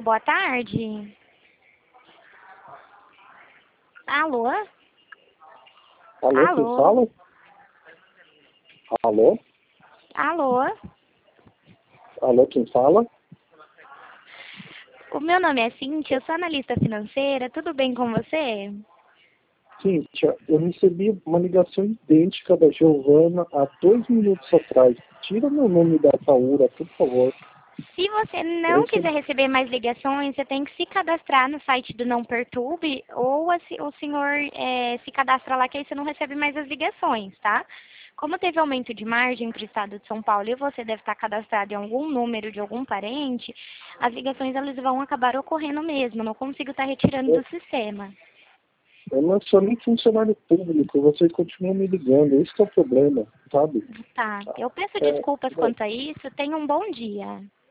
boa tarde. Alô? Alô, quem Alô? fala? Alô? Alô? Alô, quem fala? O meu nome é Cíntia, eu sou analista financeira, tudo bem com você? Cíntia, eu recebi uma ligação idêntica da Giovana há 2 minutos atrás. Tira meu nome da Taura, por favor. Se você Eu não quiser recebi... receber mais ligações, você tem que se cadastrar no site do Não Perturbe ou o senhor se cadastra lá que aí você não recebe mais as ligações, tá? Como teve aumento de margem para o estado de São Paulo e você deve estar cadastrado em algum número de algum parente, as ligações elas vão acabar ocorrendo mesmo, não consigo estar retirando do sistema. Eu não sou nem funcionário público, vocês continuam me ligando, esse que é o problema, sabe? Tá, eu peço É, desculpas bom, quanto a isso, tenha um bom dia.